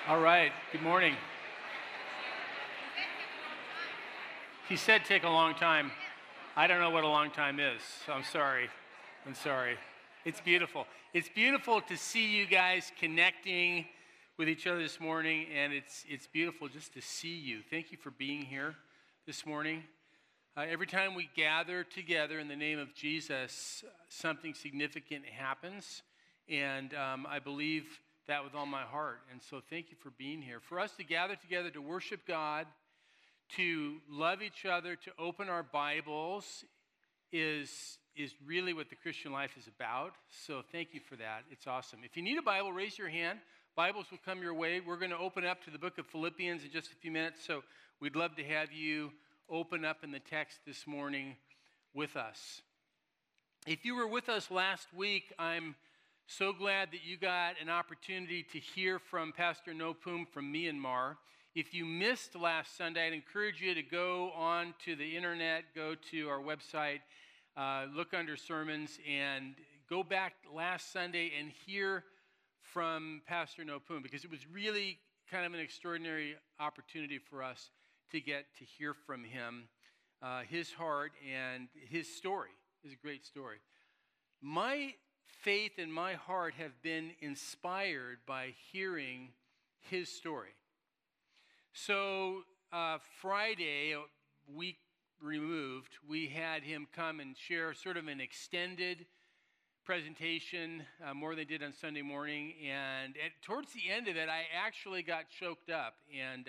All right, good morning. He said take a long time. I don't know what a long time is, so I'm sorry. It's beautiful. It's beautiful to see you guys connecting with each other this morning, and it's beautiful just to see you. Thank you for being here this morning. Every time we gather together in the name of Jesus, something significant happens, and I believe that with all my heart. And so thank you for being here. For us to gather together to worship God, to love each other, to open our Bibles is really what the Christian life is about. So thank you for that. It's awesome. If you need a Bible, raise your hand. Bibles will come your way. We're going to open up to the book of Philippians in just a few minutes. So we'd love to have you open up in the text this morning with us. If you were with us last week, I'm so glad that you got an opportunity to hear from Pastor Nopum from Myanmar. If you missed last Sunday, I'd encourage you to go on to the internet, go to our website, look under sermons, and go back last Sunday and hear from Pastor Nopum, because it was really kind of an extraordinary opportunity for us to get to hear from him. His heart and his story is a great story. My faith and my heart have been inspired by hearing his story. So Friday, a week removed, we had him come and share sort of an extended presentation, more than they did on Sunday morning. And towards the end of it, I actually got choked up. And,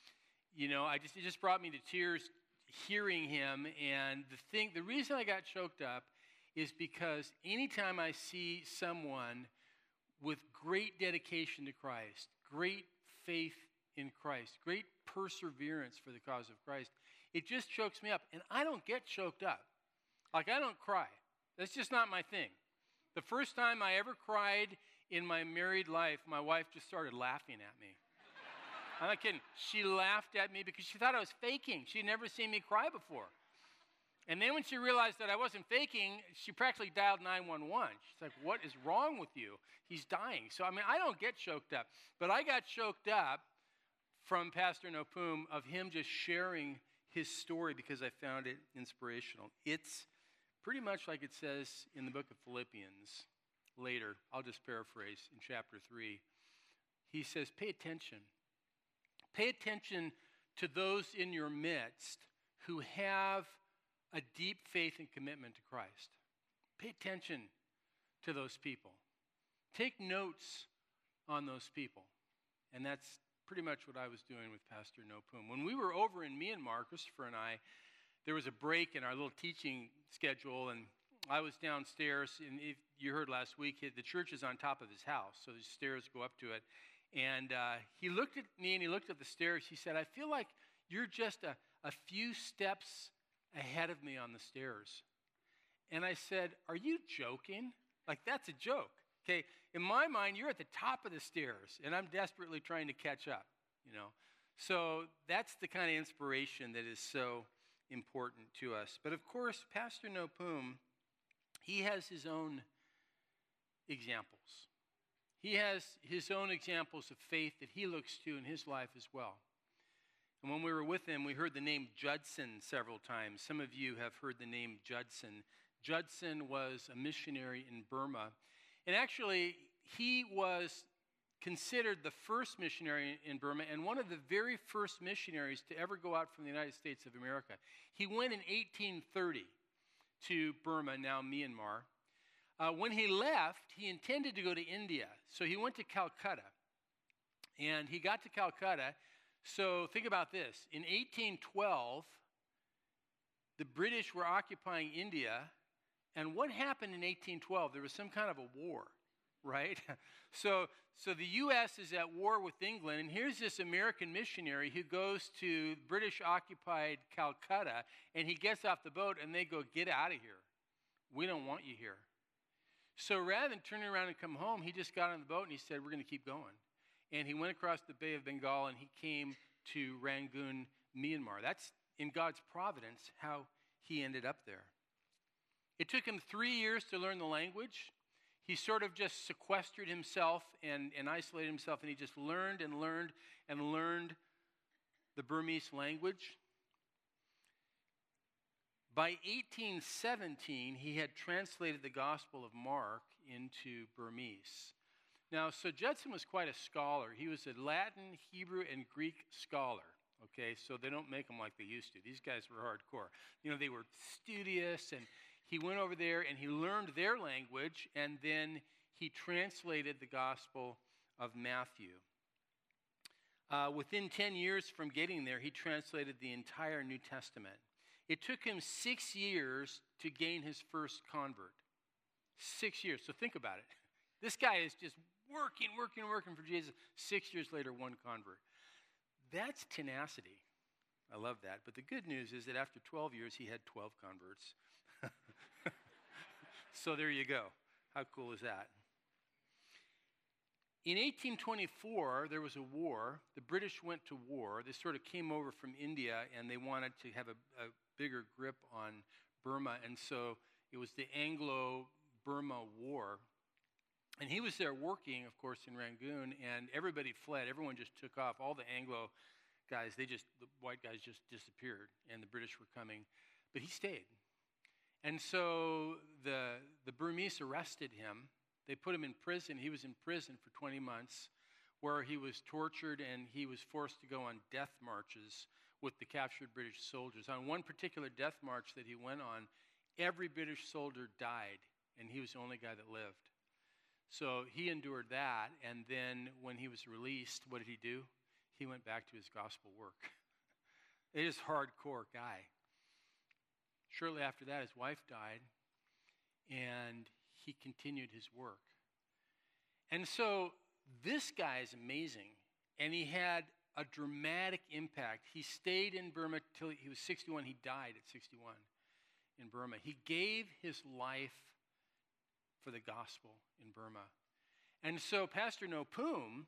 it just brought me to tears hearing him. And the reason I got choked up is because anytime I see someone with great dedication to Christ, great faith in Christ, great perseverance for the cause of Christ, it just chokes me up. And I don't get choked up. Like, I don't cry. That's just not my thing. The first time I ever cried in my married life, my wife just started laughing at me. I'm not kidding. She laughed at me because she thought I was faking. She'd never seen me cry before. And then when she realized that I wasn't faking, she practically dialed 911. She's like, "What is wrong with you? He's dying." So, I don't get choked up. But I got choked up from Pastor Nopum of him just sharing his story because I found it inspirational. It's pretty much like it says in the book of Philippians later. I'll just paraphrase in chapter 3. He says, pay attention. Pay attention to those in your midst who have a deep faith and commitment to Christ. Pay attention to those people. Take notes on those people. And that's pretty much what I was doing with Pastor Nopum. When we were over in Myanmar, Christopher and I, there was a break in our little teaching schedule, and I was downstairs, and if you heard last week, the church is on top of his house, so the stairs go up to it. And he looked at me, and he looked at the stairs. He said, "I feel like you're just a few steps ahead of me on the stairs." And I said, "Are you joking? Like, that's a joke. Okay, in my mind, you're at the top of the stairs, and I'm desperately trying to catch up, So that's the kind of inspiration that is so important to us. But of course, Pastor Nopum, he has his own examples. He has his own examples of faith that he looks to in his life as well. And when we were with him, we heard the name Judson several times. Some of you have heard the name Judson. Judson was a missionary in Burma. And actually, he was considered the first missionary in Burma and one of the very first missionaries to ever go out from the United States of America. He went in 1830 to Burma, now Myanmar. When he left, he intended to go to India. So he went to Calcutta. And he got to Calcutta. So think about this. In 1812, the British were occupying India. And what happened in 1812? There was some kind of a war, right? So the U.S. is at war with England, and here's this American missionary who goes to British-occupied Calcutta, and he gets off the boat, and they go, "Get out of here. We don't want you here." So rather than turning around and come home, he just got on the boat, and he said, "We're going to keep going." And he went across the Bay of Bengal, and he came to Rangoon, Myanmar. That's, in God's providence, how he ended up there. It took him 3 years to learn the language. he sort of just sequestered himself and isolated himself, and he just learned and learned and learned the Burmese language. By 1817, he had translated the Gospel of Mark into Burmese. Now, so Judson was quite a scholar. He was a Latin, Hebrew, and Greek scholar. Okay, so they don't make them like they used to. These guys were hardcore. You know, they were studious, and he went over there and he learned their language, and then he translated the Gospel of Matthew. Within 10 years from getting there, he translated the entire New Testament. It took him 6 years to gain his first convert. 6 years. So think about it. This guy is just working for Jesus. 6 years later, one convert. That's tenacity. I love that. But the good news is that after 12 years, he had 12 converts. So there you go. How cool is that? In 1824, there was a war. The British went to war. They sort of came over from India, and they wanted to have a bigger grip on Burma. And so it was the Anglo-Burma War. And he was there working, of course, in Rangoon, and everybody fled. Everyone just took off. All the Anglo guys, the white guys just disappeared, and the British were coming. But he stayed. And so the Burmese arrested him. They put him in prison. He was in prison for 20 months, where he was tortured, and he was forced to go on death marches with the captured British soldiers. On one particular death march that he went on, every British soldier died, and he was the only guy that lived. So he endured that, and then when he was released, what did he do? He went back to his gospel work. It is a hardcore guy. Shortly after that, his wife died, and he continued his work. And so this guy is amazing, and he had a dramatic impact. He stayed in Burma till he was 61. He died at 61 in Burma. He gave his life for the gospel in Burma. And so Pastor Nopum,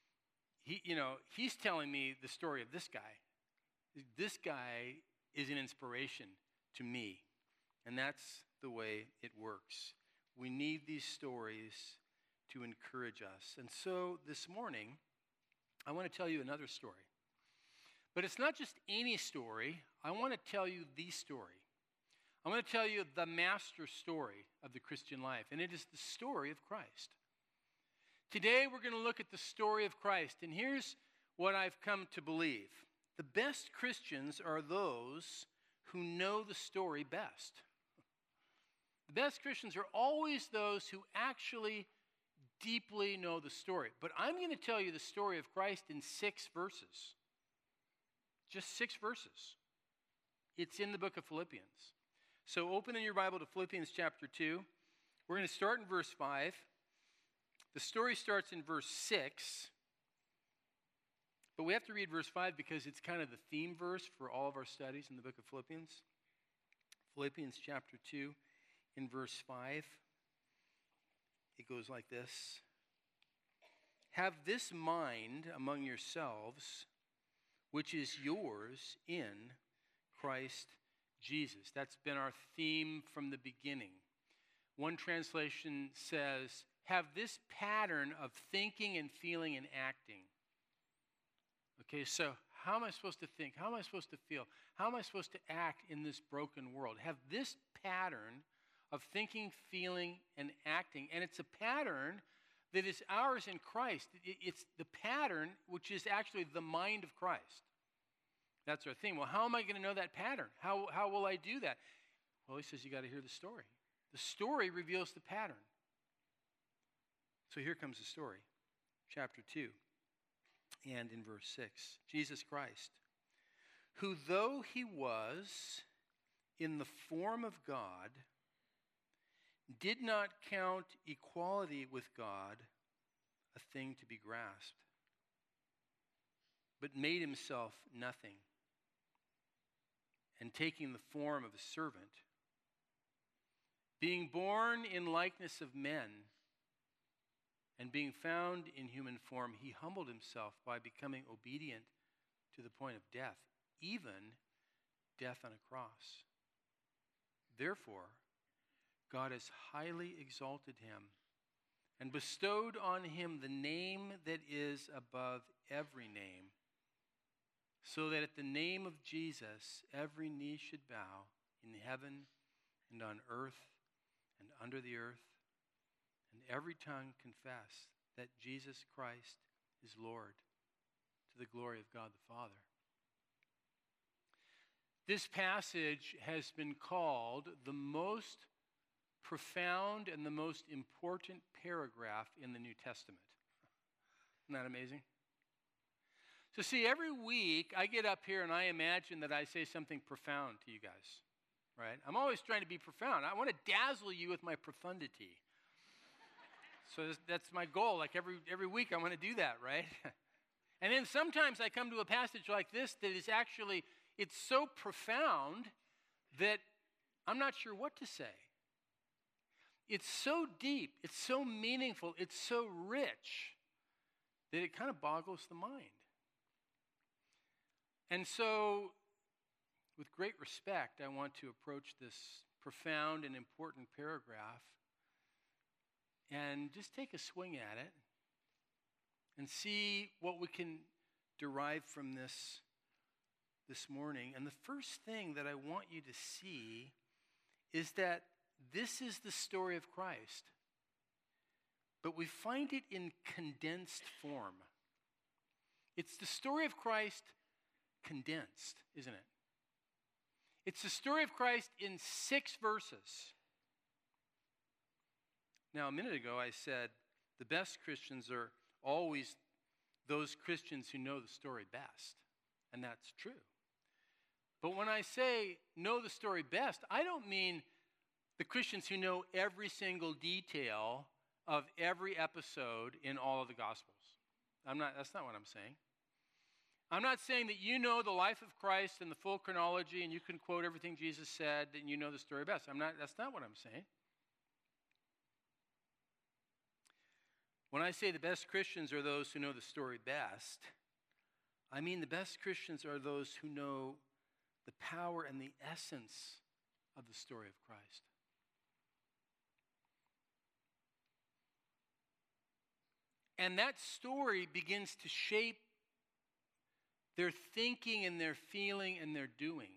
he's telling me the story of this guy. This guy is an inspiration to me, and that's the way it works. We need these stories to encourage us. And so this morning, I want to tell you another story. But it's not just any story. I want to tell you the story. I want to tell you the master story of the Christian life, and it is the story of Christ. Today, we're going to look at the story of Christ, and here's what I've come to believe. The best Christians are those who know the story best. The best Christians are always those who actually deeply know the story. But I'm going to tell you the story of Christ in 6 verses. Just 6 verses. It's in the book of Philippians. So open in your Bible to Philippians chapter 2. We're going to start in verse 5. The story starts in verse 6. But we have to read verse 5 because it's kind of the theme verse for all of our studies in the book of Philippians. Philippians chapter 2 in verse 5. It goes like this. Have this mind among yourselves, which is yours in Christ Jesus. That's been our theme from the beginning. One translation says, have this pattern of thinking and feeling and acting. Okay, so how am I supposed to think? How am I supposed to feel? How am I supposed to act in this broken world? Have this pattern of thinking, feeling, and acting. And it's a pattern that is ours in Christ. It's the pattern which is actually the mind of Christ. That's our theme. Well, how am I going to know that pattern? How will I do that? Well, he says you got to hear the story. The story reveals the pattern. So here comes the story. Chapter 2 and in verse 6. Jesus Christ, who though he was in the form of God, did not count equality with God a thing to be grasped, but made himself nothing, and taking the form of a servant, being born in likeness of men, and being found in human form, he humbled himself by becoming obedient to the point of death, even death on a cross. Therefore, God has highly exalted him and bestowed on him the name that is above every name, so that at the name of Jesus every knee should bow in heaven and on earth and under the earth, and every tongue confess that Jesus Christ is Lord, to the glory of God the Father. This passage has been called the most profound and the most important paragraph in the New Testament. Isn't that amazing? So see, every week I get up here and I imagine that I say something profound to you guys, right? I'm always trying to be profound. I want to dazzle you with my profundity. So that's my goal. Like every week I want to do that, right? And then sometimes I come to a passage like this that is actually, it's so profound that I'm not sure what to say. It's so deep, it's so meaningful, it's so rich that it kind of boggles the mind. And so, with great respect, I want to approach this profound and important paragraph and just take a swing at it and see what we can derive from this morning. And the first thing that I want you to see is that this is the story of Christ, but we find it in condensed form. It's the story of Christ condensed, isn't it? It's the story of Christ in 6 verses. Now, a minute ago I said the best Christians are always those Christians who know the story best, and that's true. But when I say know the story best, I don't mean the Christians who know every single detail of every episode in all of the Gospels. That's not what I'm saying. I'm not saying that you know the life of Christ and the full chronology and you can quote everything Jesus said and you know the story best. That's not what I'm saying. When I say the best Christians are those who know the story best, I mean the best Christians are those who know the power and the essence of the story of Christ. And that story begins to shape their thinking and their feeling and their doing.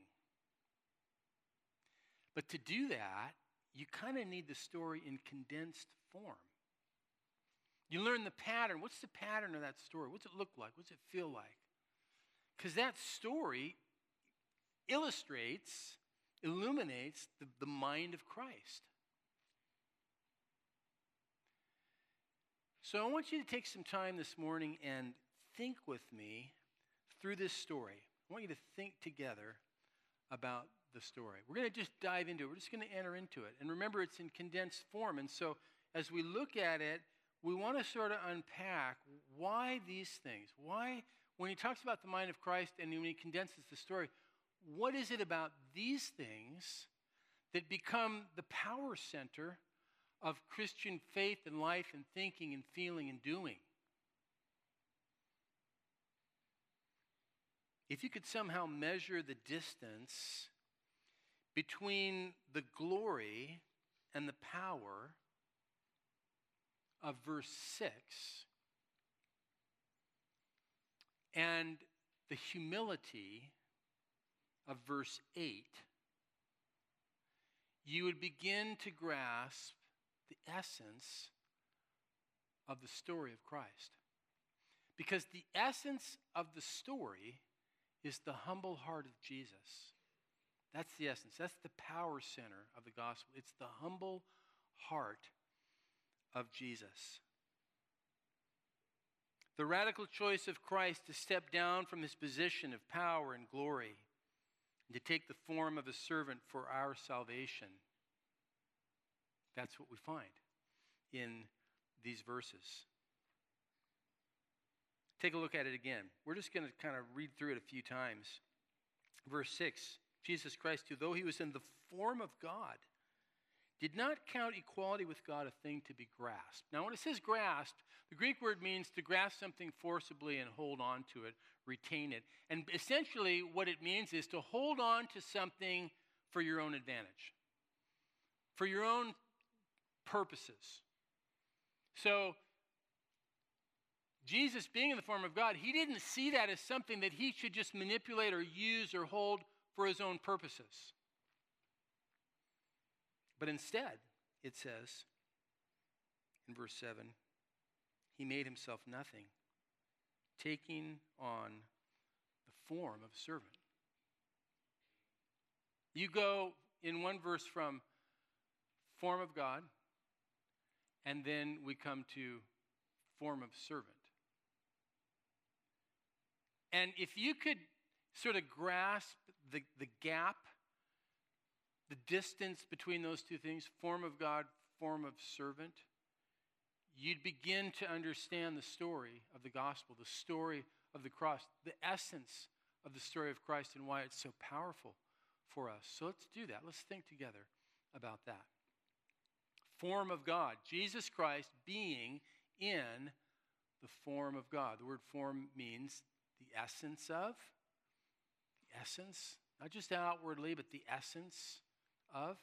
But to do that, you kind of need the story in condensed form. You learn the pattern. What's the pattern of that story? What's it look like? What's it feel like? Because that story illuminates the mind of Christ. So I want you to take some time this morning and think with me through this story. I want you to think together about the story. We're going to just dive into it. We're just going to enter into it. And remember, it's in condensed form. And so as we look at it, we want to sort of unpack why these things. Why, when he talks about the mind of Christ and when he condenses the story, what is it about these things that become the power center of Christian faith and life and thinking and feeling and doing? If you could somehow measure the distance between the glory and the power of verse 6 and the humility of verse 8, you would begin to grasp the essence of the story of Christ. Because the essence of the story is the humble heart of Jesus. That's the essence. That's the power center of the gospel. It's the humble heart of Jesus. The radical choice of Christ to step down from his position of power and glory and to take the form of a servant for our salvation. That's what we find in these verses. Take a look at it again. We're just going to kind of read through it a few times. Verse 6, Jesus Christ, who though he was in the form of God, did not count equality with God a thing to be grasped. Now, when it says grasped, the Greek word means to grasp something forcibly and hold on to it, retain it. And essentially what it means is to hold on to something for your own advantage, for your own purposes. So Jesus being in the form of God, he didn't see that as something that he should just manipulate or use or hold for his own purposes. But instead, it says in verse 7, he made himself nothing, taking on the form of a servant. You go in one verse from form of God, and then we come to form of servant. And if you could sort of grasp the gap, the distance between those two things, form of God, form of servant, you'd begin to understand the story of the gospel, the story of the cross, the essence of the story of Christ and why it's so powerful for us. So let's do that. Let's think together about that. Form of God, Jesus Christ being in the form of God. The word form means the essence of, not just outwardly, but the essence of.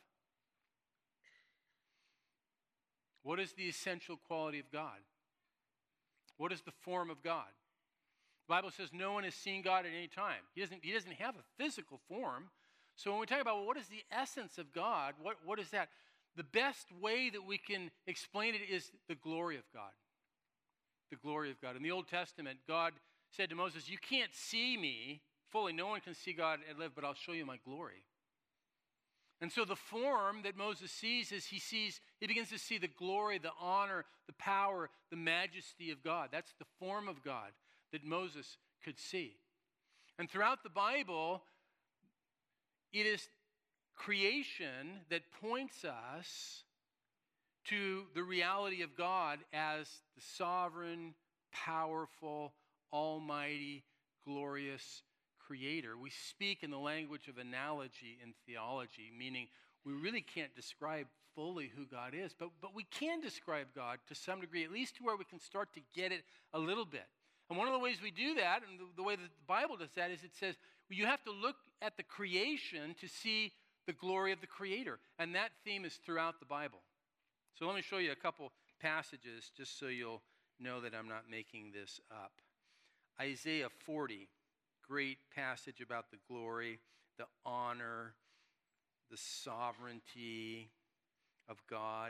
What is the essential quality of God? What is the form of God? The Bible says no one has seen God at any time. He doesn't have a physical form. So when we talk about, well, what is the essence of God, what is that? The best way that we can explain it is the glory of God. The glory of God. In the Old Testament, God said to Moses, you can't see me fully. No one can see God and live, but I'll show you my glory. And so the form that Moses sees is he begins to see the glory, the honor, the power, the majesty of God. That's the form of God that Moses could see. And throughout the Bible, it is creation that points us to the reality of God as the sovereign, powerful, almighty, glorious creator. We speak in the language of analogy in theology, meaning we really can't describe fully who God is, but we can describe God to some degree, at least to where we can start to get it a little bit. And one of the ways we do that, and the way that the Bible does that, is it says you have to look at the creation to see the glory of the Creator. And that theme is throughout the Bible. So let me show you a couple passages just so you'll know that I'm not making this up. Isaiah 40, great passage about the glory, the honor, the sovereignty of God.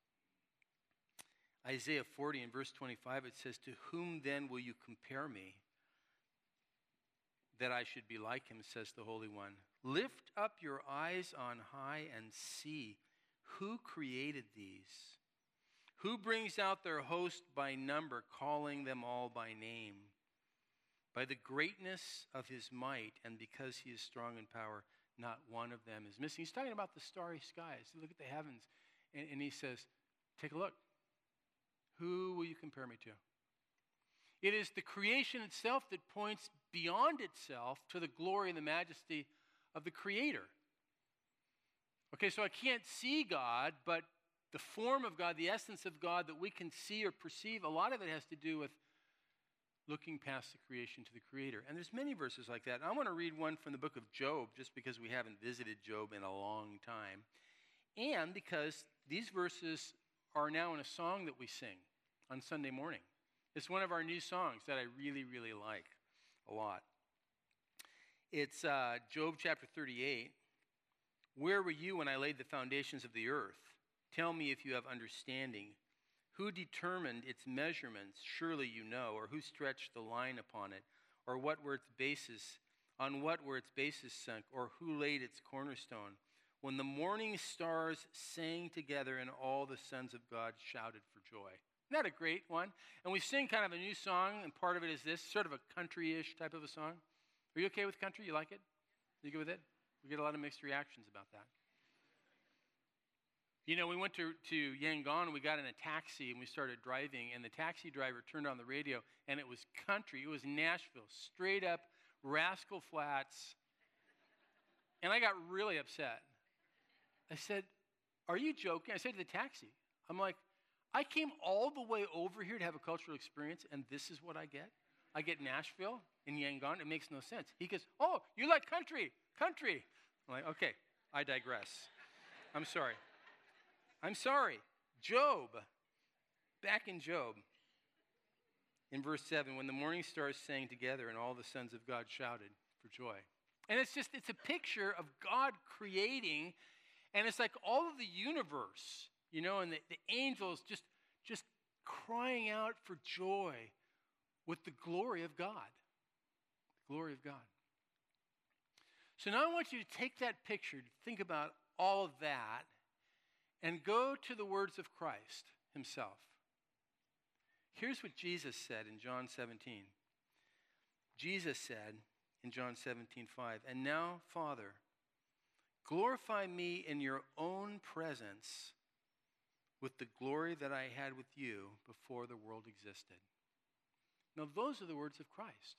Isaiah 40 in verse 25, it says, to whom then will you compare me, that I should be like him, says the Holy One. Lift up your eyes on high and see who created these. Who brings out their host by number, calling them all by name? By the greatness of his might, and because he is strong in power, not one of them is missing. He's talking about the starry skies. Look at the heavens. And he says, take a look. Who will you compare me to? It is the creation itself that points beyond itself to the glory and the majesty of the Creator. Okay, so I can't see God, but the form of God, the essence of God that we can see or perceive, a lot of it has to do with looking past the creation to the Creator. And there's many verses like that. And I want to read one from the book of Job, just because we haven't visited Job in a long time. And because these verses are now in a song that we sing on Sunday morning. It's one of our new songs that I really, really like a lot. It's Job chapter 38. Where were you when I laid the foundations of the earth? Tell me if you have understanding. Who determined its measurements? Surely you know. Or who stretched the line upon it? Or what were its bases? On what were its bases sunk? Or who laid its cornerstone? When the morning stars sang together and all the sons of God shouted for joy. Isn't that a great one? And we sing kind of a new song, and part of it is this, sort of a country-ish type of a song. Are you okay with country? You like it? You good with it? We get a lot of mixed reactions about that. You know, we went to Yangon, we got in a taxi, and we started driving, and the taxi driver turned on the radio, and it was country. It was Nashville, straight up Rascal Flatts. And I got really upset. I said, are you joking? I said to the taxi, I'm like, I came all the way over here to have a cultural experience, and this is what I get? I get Nashville and Yangon. It makes no sense. He goes, oh, you like country. I'm like, okay, I digress. I'm sorry. Job. Back in Job, in verse 7, when the morning stars sang together and all the sons of God shouted for joy. And it's a picture of God creating, and it's like all of the universe, and the angels just crying out for joy with the glory of God. The glory of God. So now I want you to take that picture, think about all of that, and go to the words of Christ himself. Here's what Jesus said in John 17. Jesus said in John 17:5, "And now, Father, glorify me in your own presence with the glory that I had with you before the world existed." Now, those are the words of Christ.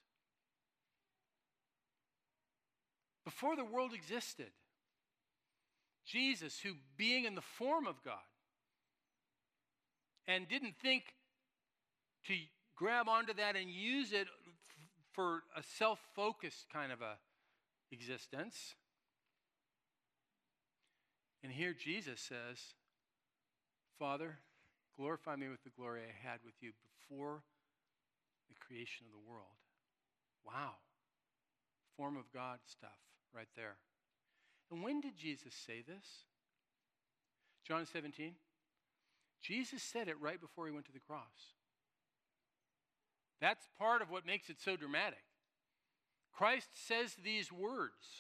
Before the world existed, Jesus, who being in the form of God and didn't think to grab onto that and use it for a self-focused kind of a existence. And here Jesus says, "Father, glorify me with the glory I had with you before the creation of the world." Wow. Form of God stuff right there. And when did Jesus say this? John 17. Jesus said it right before he went to the cross. That's part of what makes it so dramatic. Christ says these words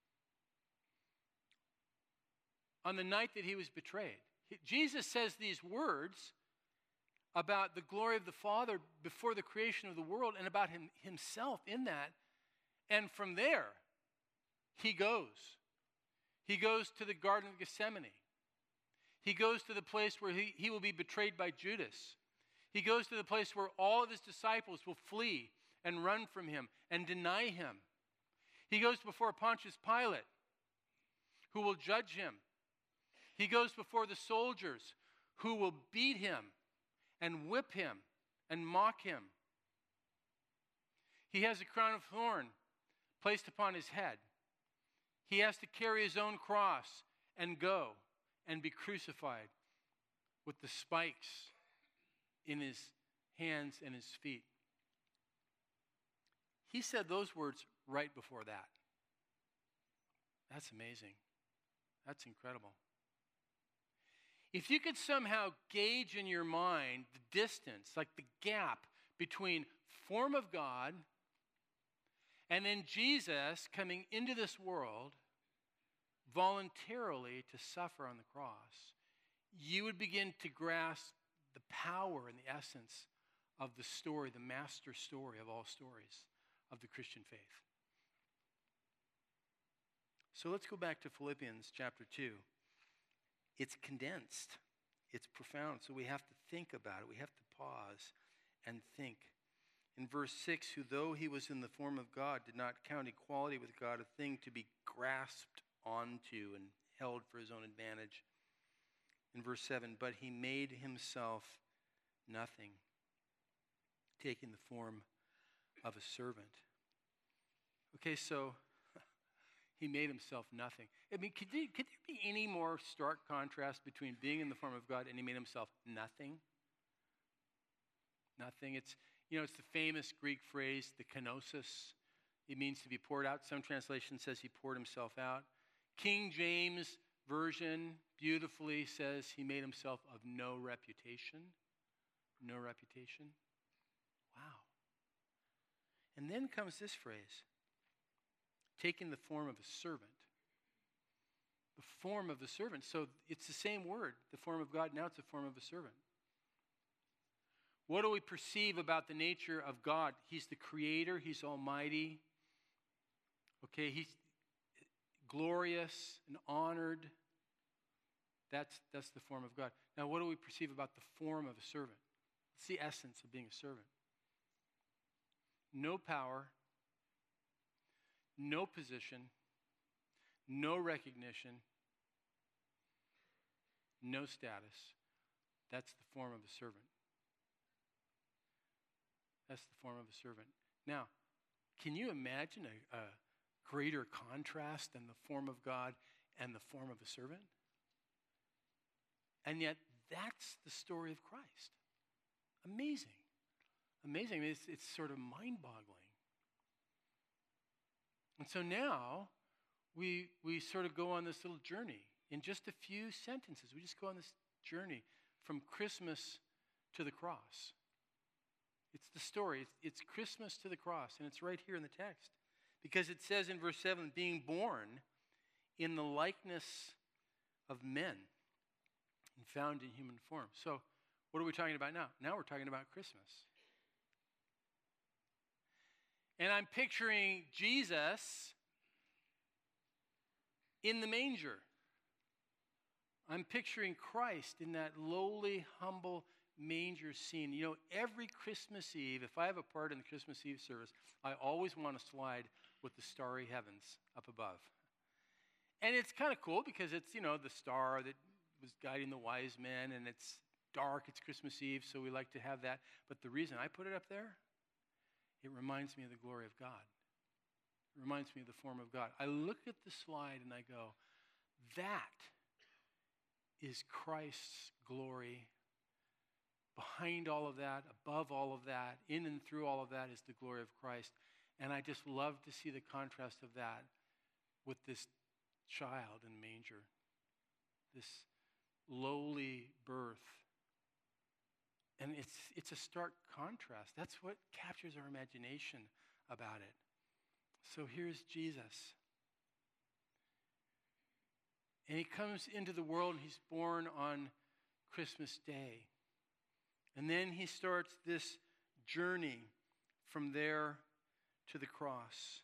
on the night that he was betrayed. Jesus says these words about the glory of the Father before the creation of the world and about himself in that. And from there, he goes. He goes to the Garden of Gethsemane. He goes to the place where he will be betrayed by Judas. He goes to the place where all of his disciples will flee and run from him and deny him. He goes before Pontius Pilate, who will judge him. He goes before the soldiers who will beat him and whip him and mock him. He has a crown of thorn placed upon his head. He has to carry his own cross and go and be crucified with the spikes in his hands and his feet. He said those words right before that. That's amazing. That's incredible. If you could somehow gauge in your mind the distance, like the gap between form of God and then Jesus coming into this world voluntarily to suffer on the cross, you would begin to grasp the power and the essence of the story, the master story of all stories of the Christian faith. So let's go back to Philippians chapter 2. It's condensed. It's profound. So we have to think about it. We have to pause and think. In verse 6, who though he was in the form of God, did not count equality with God a thing to be grasped onto and held for his own advantage. In verse 7, but he made himself nothing, taking the form of a servant. Okay, so he made himself nothing. I mean, could there be any more stark contrast between being in the form of God and he made himself nothing? Nothing. It's the famous Greek phrase, the kenosis. It means to be poured out. Some translation says he poured himself out. King James Version beautifully says he made himself of no reputation. No reputation. Wow. And then comes this phrase, taking the form of a servant. The form of a servant. So it's the same word, the form of God. Now it's the form of a servant. What do we perceive about the nature of God? He's the creator. He's almighty. Okay, he's glorious and honored. That's the form of God. Now, what do we perceive about the form of a servant? It's the essence of being a servant. No power, no position, no recognition, no status. That's the form of a servant. That's the form of a servant. Now, can you imagine a greater contrast than the form of God and the form of a servant? And yet, that's the story of Christ. Amazing. Amazing. I mean, it's sort of mind-boggling. And so now we sort of go on this little journey in just a few sentences. We just go on this journey from Christmas to the cross. It's the story. It's Christmas to the cross, and it's right here in the text. Because it says in verse 7, being born in the likeness of men and found in human form. So what are we talking about now? Now we're talking about Christmas. And I'm picturing Jesus in the manger. I'm picturing Christ in that lowly, humble manger scene. You know, every Christmas Eve, if I have a part in the Christmas Eve service, I always want to slide with the starry heavens up above. And it's kind of cool because it's, you know, the star that was guiding the wise men, and it's dark, it's Christmas Eve, so we like to have that. But the reason I put it up there, it reminds me of the glory of God. It reminds me of the form of God. I look at the slide and I go, that is Christ's glory. Behind all of that, above all of that, in and through all of that is the glory of Christ. And I just love to see the contrast of that with this child in the manger, this lowly birth. And it's a stark contrast. That's what captures our imagination about it. So here's Jesus. And he comes into the world, and he's born on Christmas Day. And then he starts this journey from there to the cross.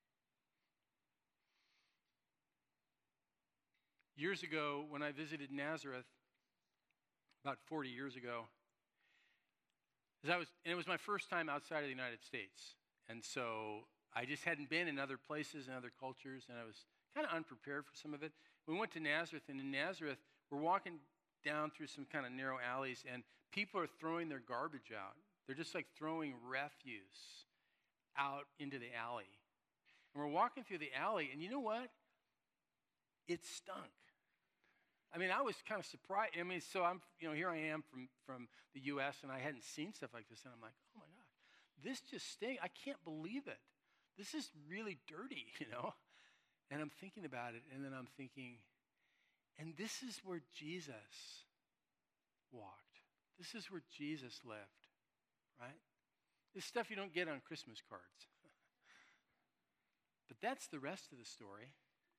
Years ago, when I visited Nazareth, about 40 years ago, and it was my first time outside of the United States. And so I just hadn't been in other places and other cultures, and I was kind of unprepared for some of it. We went to Nazareth, and in Nazareth, we're walking down through some kind of narrow alleys, and people are throwing their garbage out. They're just like throwing refuse out into the alley. And we're walking through the alley, and you know what? It stunk. I mean, I was kind of surprised. I mean, so here I am from the U.S., and I hadn't seen stuff like this, and I'm like, oh my God, this just stinks. I can't believe it. This is really dirty, you know? And I'm thinking about it, and then I'm thinking, and this is where Jesus walked. This is where Jesus lived, right? This stuff you don't get on Christmas cards. But that's the rest of the story.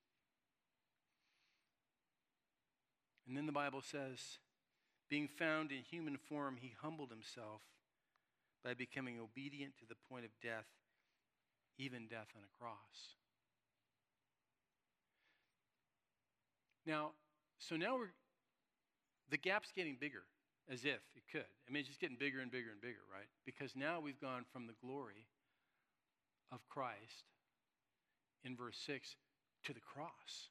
And then the Bible says, being found in human form, he humbled himself by becoming obedient to the point of death, even death on a cross. Now the gap's getting bigger, as if it could. I mean, it's just getting bigger and bigger and bigger, right? Because now we've gone from the glory of Christ in verse 6 to the cross.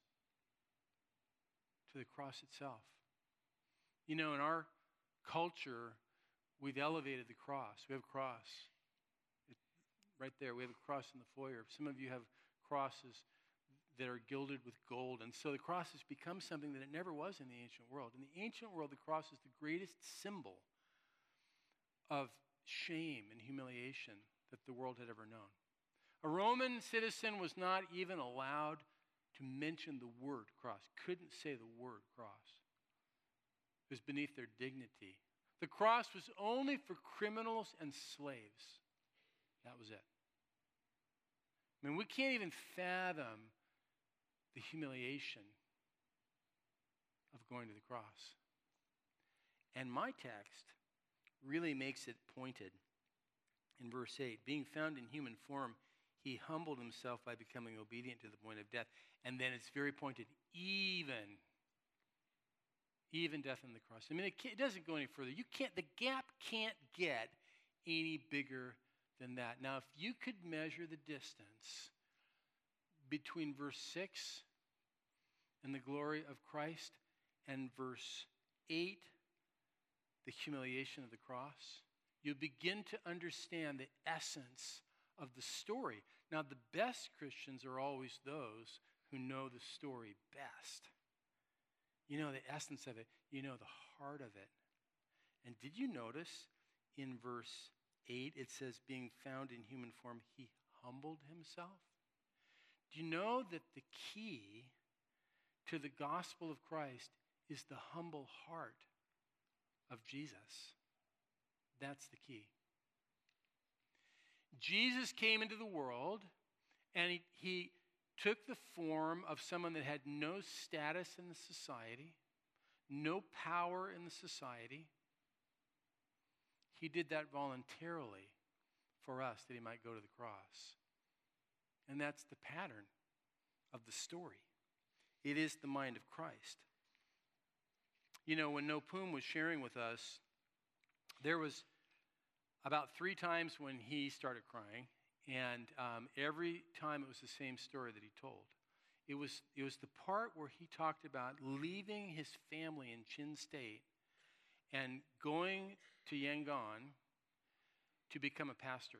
To the cross itself. You know, in our culture, we've elevated the cross. We have a cross. Right there, we have a cross in the foyer. Some of you have crosses that are gilded with gold. And so the cross has become something that it never was in the ancient world. In the ancient world, the cross is the greatest symbol of shame and humiliation that the world had ever known. A Roman citizen was not even allowed to mention the word cross, couldn't say the word cross. It was beneath their dignity. The cross was only for criminals and slaves. That was it. I mean, we can't even fathom the humiliation of going to the cross. And my text really makes it pointed in verse 8. Being found in human form, he humbled himself by becoming obedient to the point of death. And then it's very pointed, even death on the cross. I mean, it doesn't go any further. The gap can't get any bigger than that. Now, if you could measure the distance between verse 6 and the glory of Christ and verse 8, the humiliation of the cross, you begin to understand the essence of the story. Now, the best Christians are always those who know the story best. You know the essence of it. You know the heart of it. And did you notice in verse 8, it says, being found in human form, he humbled himself. Do you know that the key to the gospel of Christ is the humble heart of Jesus? That's the key. Jesus came into the world, and he took the form of someone that had no status in the society, no power in the society. He did that voluntarily for us, that he might go to the cross. And that's the pattern of the story. It is the mind of Christ. You know, when Nopum was sharing with us, there was about 3 times when he started crying, and every time it was the same story that he told. It was the part where he talked about leaving his family in Chin State and going to Yangon to become a pastor.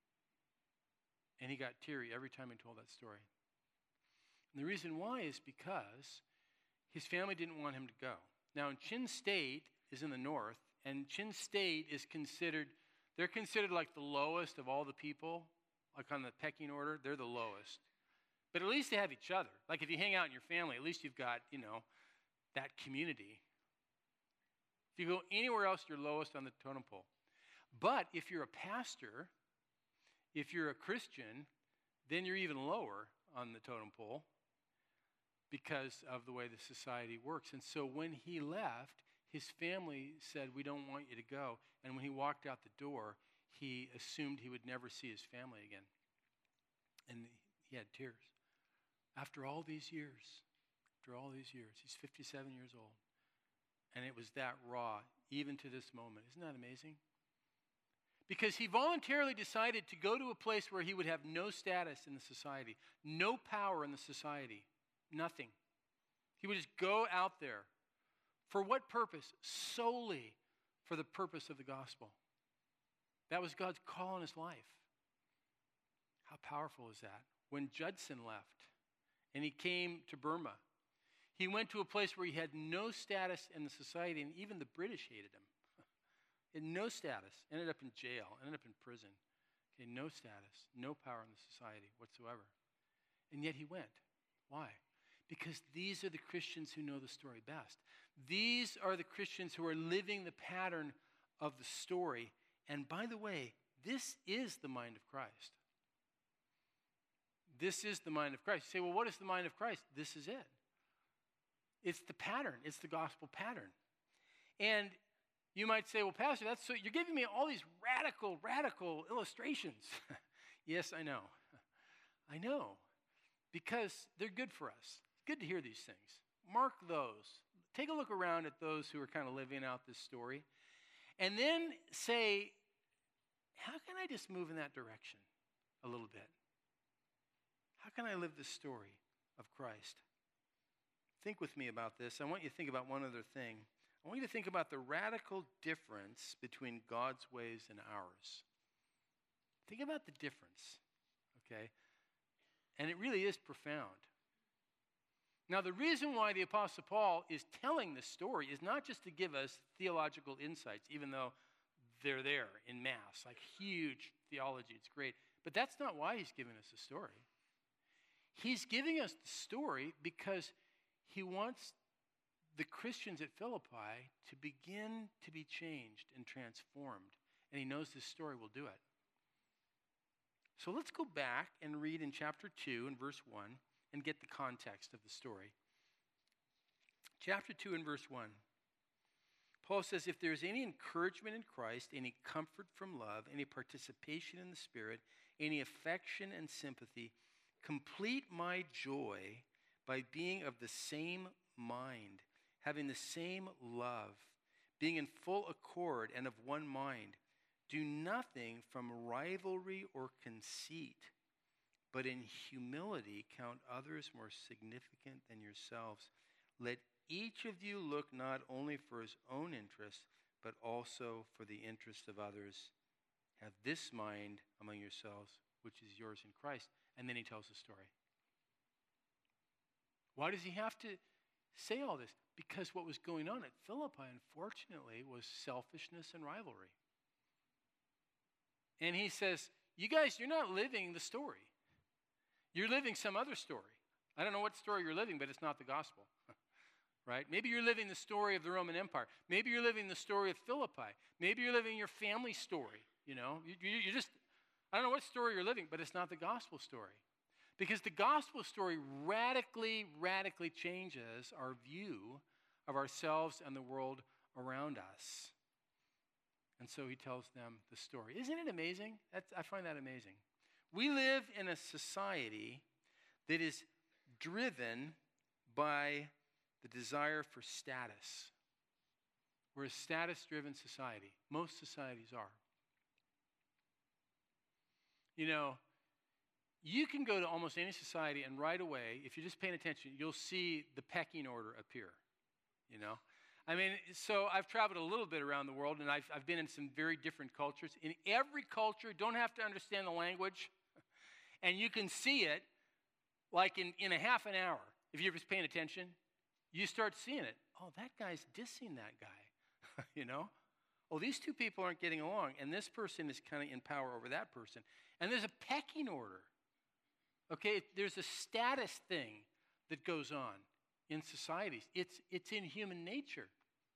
And he got teary every time he told that story. And the reason why is because his family didn't want him to go. Now, Chin State is in the north, and Chin State is considered, they're considered like the lowest of all the people, like on the pecking order, they're the lowest. But at least they have each other. Like if you hang out in your family, at least you've got, that community. If you go anywhere else, you're lowest on the totem pole. But if you're a pastor, if you're a Christian, then you're even lower on the totem pole because of the way the society works. And so when he left, his family said, we don't want you to go. And when he walked out the door, he assumed he would never see his family again. And he had tears. After all these years, he's 57 years old. And it was that raw, even to this moment. Isn't that amazing? Because he voluntarily decided to go to a place where he would have no status in the society, no power in the society, nothing. He would just go out there. For what purpose? Solely for the purpose of the gospel. That was God's call on his life. How powerful is that? When Judson left and he came to Burma, he went to a place where he had no status in the society, and even the British hated him. He had no status, ended up in jail, ended up in prison. Okay, no status, no power in the society whatsoever. And yet he went. Why? Because these are the Christians who know the story best. These are the Christians who are living the pattern of the story. And by the way, this is the mind of Christ. This is the mind of Christ. You say, well, what is the mind of Christ? This is it. It's the pattern. It's the gospel pattern. And you might say, well, Pastor, you're giving me all these radical illustrations. Yes, I know. I know. Because they're good for us. It's good to hear these things. Mark those. Take a look around at those who are kind of living out this story. And then say, how can I just move in that direction a little bit? How can I live the story of Christ? Think with me about this. I want you to think about one other thing. I want you to think about the radical difference between God's ways and ours. Think about the difference, okay? And it really is profound. Now, the reason why the Apostle Paul is telling this story is not just to give us theological insights, even though they're there in mass, like huge theology, it's great. But that's not why he's giving us the story. He's giving us the story because he wants the Christians at Philippi to begin to be changed and transformed. And he knows this story will do it. So let's go back and read in chapter 2 and verse 1 and get the context of the story. Chapter 2 and verse 1. Paul says, if there's any encouragement in Christ, any comfort from love, any participation in the Spirit, any affection and sympathy, complete my joy by being of the same mind, having the same love, being in full accord and of one mind. Do nothing from rivalry or conceit, but in humility count others more significant than yourselves. Let each of you look not only for his own interest, but also for the interest of others. Have this mind among yourselves, which is yours in Christ. And then he tells the story. Why does he have to say all this? Because what was going on at Philippi, unfortunately, was selfishness and rivalry. And he says, you guys, you're not living the story. You're living some other story. I don't know what story you're living, but it's not the gospel, right? Maybe you're living the story of the Roman Empire. Maybe you're living the story of Philippi. Maybe you're living your family story, you know. You just, I don't know what story you're living, but it's not the gospel story. Because the gospel story radically, radically changes our view of ourselves and the world around us. And so he tells them the story. Isn't it amazing? I find that amazing. We live in a society that is driven by the desire for status. We're a status-driven society. Most societies are. You know, you can go to almost any society and right away, if you're just paying attention, you'll see the pecking order appear, you know. I mean, so I've traveled a little bit around the world, and I've been in some very different cultures. In every culture, don't have to understand the language, and you can see it like in a half an hour. If you're just paying attention, you start seeing it. Oh, that guy's dissing that guy, you know. Oh, these two people aren't getting along, and this person is kind of in power over that person. And there's a pecking order. Okay, there's a status thing that goes on in societies. It's in human nature.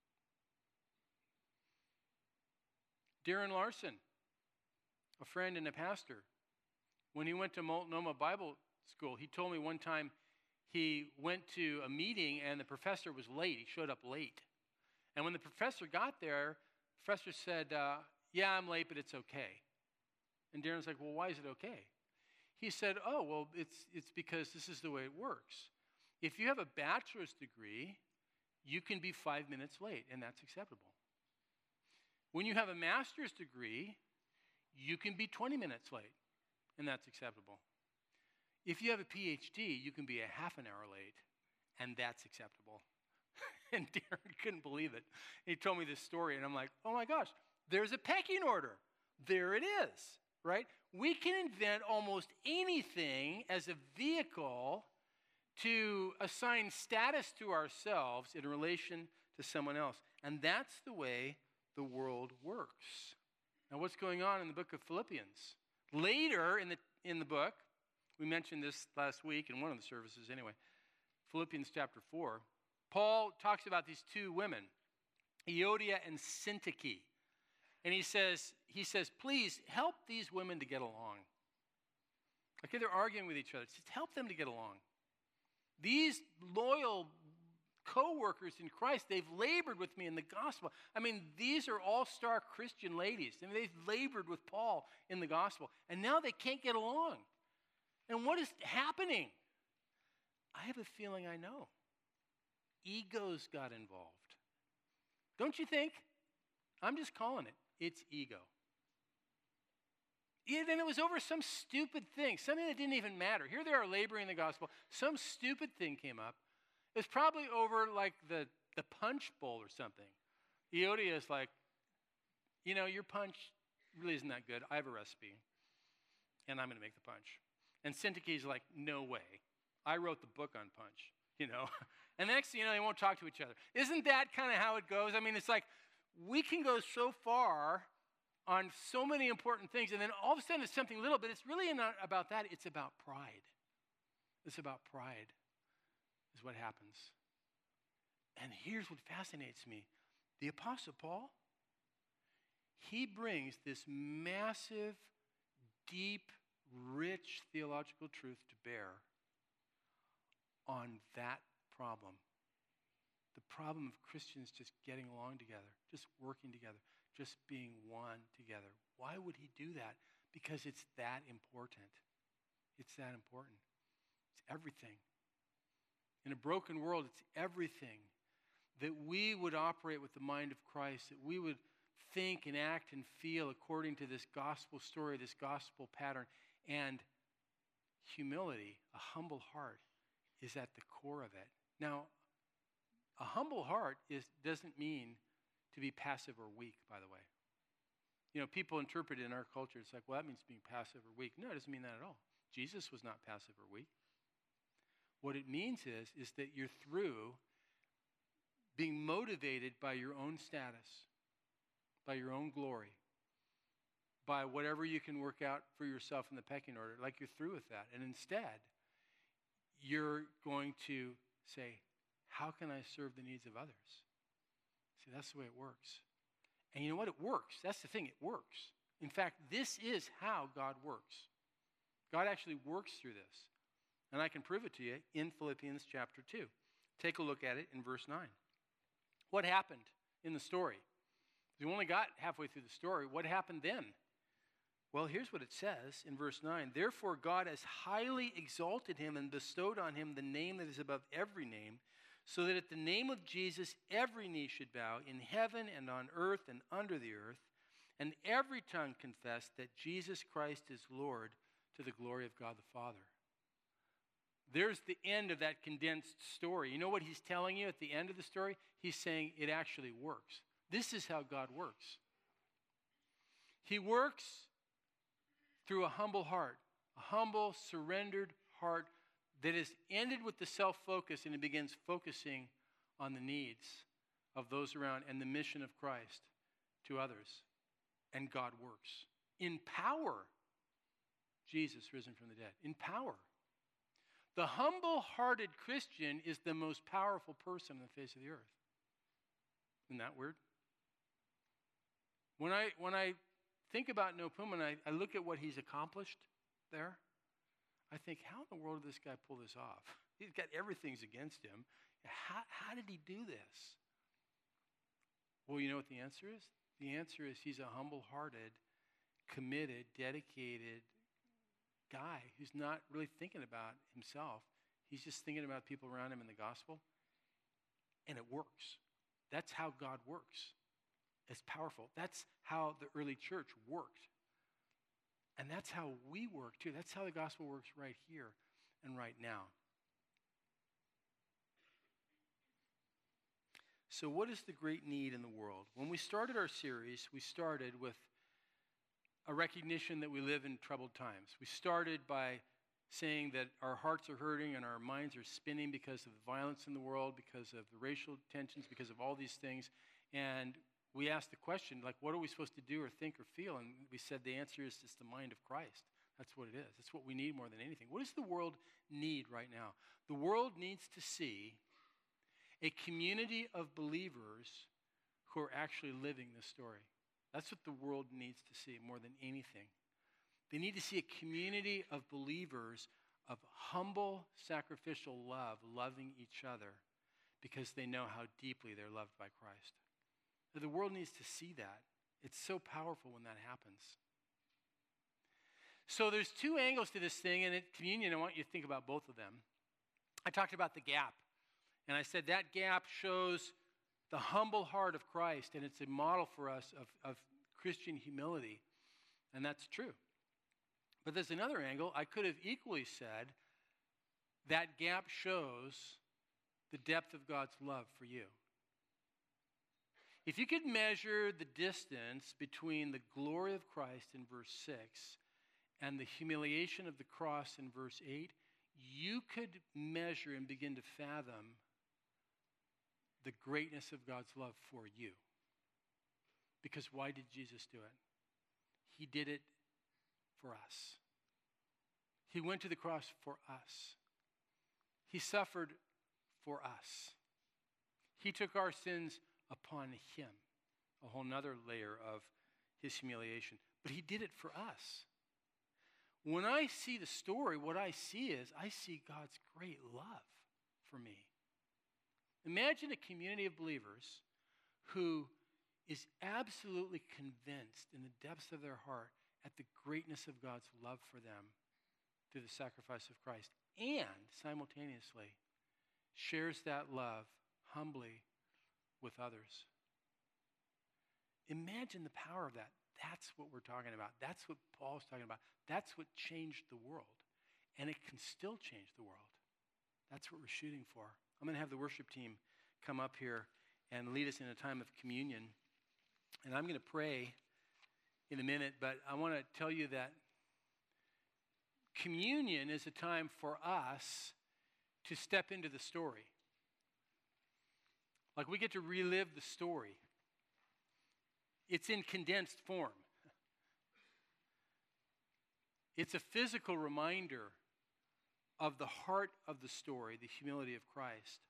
Darren Larson, a friend and a pastor, when he went to Multnomah Bible School, he told me one time he went to a meeting and the professor was late. He showed up late. And when the professor got there, the professor said, yeah, I'm late, but it's okay. And Darren's like, well, why is it okay? He said, oh, well, it's because this is the way it works. If you have a bachelor's degree, you can be 5 minutes late, and that's acceptable. When you have a master's degree, you can be 20 minutes late, and that's acceptable. If you have a PhD, you can be a half an hour late, and that's acceptable. And Darren couldn't believe it. He told me this story, and I'm like, oh my gosh, there's a pecking order. There it is, right? We can invent almost anything as a vehicle to assign status to ourselves in relation to someone else. And that's the way the world works. Now, what's going on in the book of Philippians? Later in the book, we mentioned this last week in one of the services anyway, Philippians chapter 4, Paul talks about these two women, Euodia and Syntyche. And he says, please help these women to get along. Okay, they're arguing with each other. Just help them to get along. These loyal co-workers in Christ, they've labored with me in the gospel. I mean, these are all-star Christian ladies. I mean, they've labored with Paul in the gospel. And now they can't get along. And what is happening? I have a feeling I know. Egos got involved. Don't you think? I'm just calling it. It's ego. And it was over some stupid thing, something that didn't even matter. Here they are laboring in the gospel. Some stupid thing came up. It's probably over like the punch bowl or something. Euodia is like, you know, your punch really isn't that good. I have a recipe, and I'm going to make the punch. And Syntyche is like, no way. I wrote the book on punch, you know. And the next thing you know, they won't talk to each other. Isn't that kind of how it goes? I mean, it's like we can go so far on so many important things, and then all of a sudden it's something little, but it's really not about that. It's about pride. It's about pride is what happens. And here's what fascinates me. The Apostle Paul, he brings this massive, deep, rich theological truth to bear on that problem. The problem of Christians just getting along together, just working together, just being one together. Why would he do that? Because it's that important. It's that important. It's everything. In a broken world, it's everything. That we would operate with the mind of Christ, that we would think and act and feel according to this gospel story, this gospel pattern. And humility, a humble heart, is at the core of it. Now, a humble heart doesn't mean to be passive or weak, by the way. You know, people interpret it in our culture, it's like, well, that means being passive or weak. No, it doesn't mean that at all. Jesus was not passive or weak. What it means is that you're through being motivated by your own status, by your own glory, by whatever you can work out for yourself in the pecking order, like you're through with that. And instead, you're going to say, how can I serve the needs of others? See, that's the way it works. And you know what? It works. That's the thing. It works. In fact, this is how God works. God actually works through this. And I can prove it to you in Philippians chapter 2. Take a look at it in verse 9. What happened in the story? We only got halfway through the story. What happened then? Well, here's what it says in verse 9. Therefore, God has highly exalted him and bestowed on him the name that is above every name, so that at the name of Jesus every knee should bow in heaven and on earth and under the earth, and every tongue confess that Jesus Christ is Lord, to the glory of God the Father. There's the end of that condensed story. You know what he's telling you at the end of the story? He's saying it actually works. This is how God works. He works through a humble heart, a humble, surrendered heart that is ended with the self-focus, and it begins focusing on the needs of those around and the mission of Christ to others. And God works. In power, Jesus risen from the dead. In power. The humble-hearted Christian is the most powerful person on the face of the earth. Isn't that weird? When I think about Nopum and I look at what he's accomplished there, I think, how in the world did this guy pull this off? He's got everything's against him. How did he do this? Well, you know what the answer is? The answer is he's a humble-hearted, committed, dedicated guy who's not really thinking about himself. He's just thinking about people around him in the gospel. And it works. That's how God works. It's powerful. That's how the early church worked. And that's how we work too. That's how the gospel works right here and right now. So what is the great need in the world? When we started our series, we started with a recognition that we live in troubled times. We started by saying that our hearts are hurting and our minds are spinning because of the violence in the world, because of the racial tensions, because of all these things. And we asked the question, like, what are we supposed to do or think or feel? And we said the answer is it's the mind of Christ. That's what it is. That's what we need more than anything. What does the world need right now? The world needs to see a community of believers who are actually living this story. That's what the world needs to see more than anything. They need to see a community of believers of humble, sacrificial love, loving each other because they know how deeply they're loved by Christ. The world needs to see that. It's so powerful when that happens. So there's two angles to this thing, and at communion, I want you to think about both of them. I talked about the gap, and I said that gap shows the humble heart of Christ, and it's a model for us of Christian humility, and that's true. But there's another angle. I could have equally said that gap shows the depth of God's love for you. If you could measure the distance between the glory of Christ in verse 6 and the humiliation of the cross in verse 8, you could measure and begin to fathom the greatness of God's love for you. Because why did Jesus do it? He did it for us. He went to the cross for us. He suffered for us. He took our sins upon him. A whole nother layer of his humiliation. But he did it for us. When I see the story, what I see is I see God's great love for me. Imagine a community of believers who is absolutely convinced in the depths of their heart at the greatness of God's love for them through the sacrifice of Christ, and simultaneously shares that love humbly with others. Imagine the power of that. That's what we're talking about. That's what Paul's talking about. That's what changed the world. And it can still change the world. That's what we're shooting for. I'm going to have the worship team come up here and lead us in a time of communion. And I'm going to pray in a minute, but I want to tell you that communion is a time for us to step into the story. Like we get to relive the story. It's in condensed form. It's a physical reminder of the heart of the story, the humility of Christ.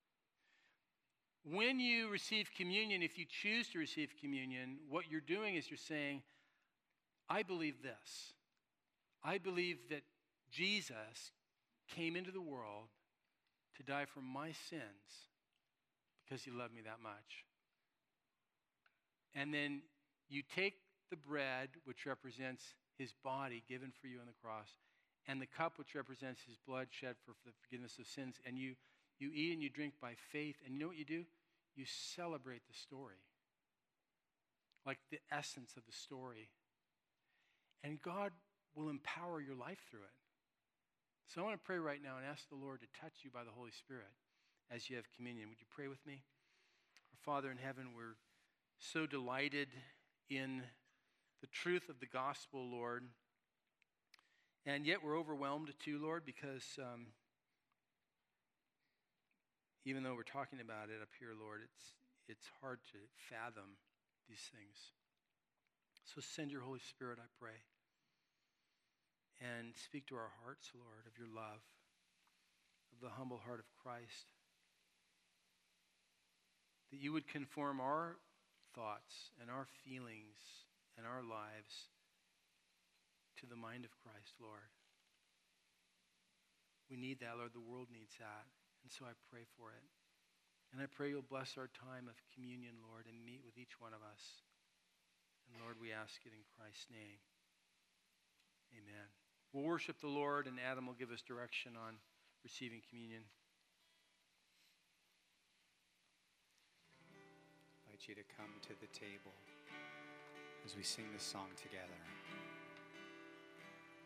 When you receive communion, if you choose to receive communion, what you're doing is you're saying, I believe this. I believe that Jesus came into the world to die for my sins because he loved me that much. And then you take the bread, which represents his body given for you on the cross, and the cup, which represents his blood shed for the forgiveness of sins, and you eat and you drink by faith, and you know what you do? You celebrate the story, like the essence of the story. And God will empower your life through it. So I want to pray right now and ask the Lord to touch you by the Holy Spirit as you have communion. Would you pray with me? Our Father in heaven, we're so delighted in the truth of the gospel, Lord. And yet we're overwhelmed too, Lord, because even though we're talking about it up here, Lord, it's hard to fathom these things. So send your Holy Spirit, I pray, and speak to our hearts, Lord, of your love, of the humble heart of Christ, that you would conform our thoughts and our feelings and our lives to the mind of Christ, Lord. We need that, Lord. The world needs that. And so I pray for it. And I pray you'll bless our time of communion, Lord, and meet with each one of us. And Lord, we ask it in Christ's name. Amen. We'll worship the Lord, and Adam will give us direction on receiving communion. I invite you to come to the table as we sing this song together.